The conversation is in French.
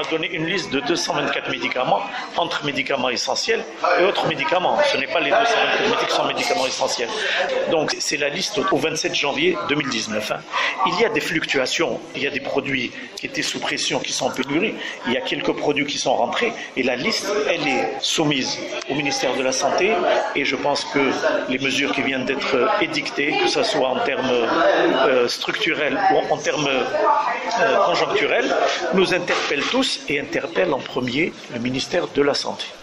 a donné une liste de 224 médicaments, entre médicaments essentiels et autres médicaments. Ce n'est pas les 224 qui sont médicaments essentiels. Donc c'est la liste au 27 janvier 2019. Il y a des fluctuations, il y a des produits qui étaient sous pression, qui sont en pénurie, il y a quelques produits qui sont rentrés, et la liste, elle est soumise au ministère de la Santé, et je pense que les mesures qui viennent d'être édictées, que ce soit en termes structurels ou en termes conjoncturels, nous interpellent tous et interpellent en premier le ministère de la Santé.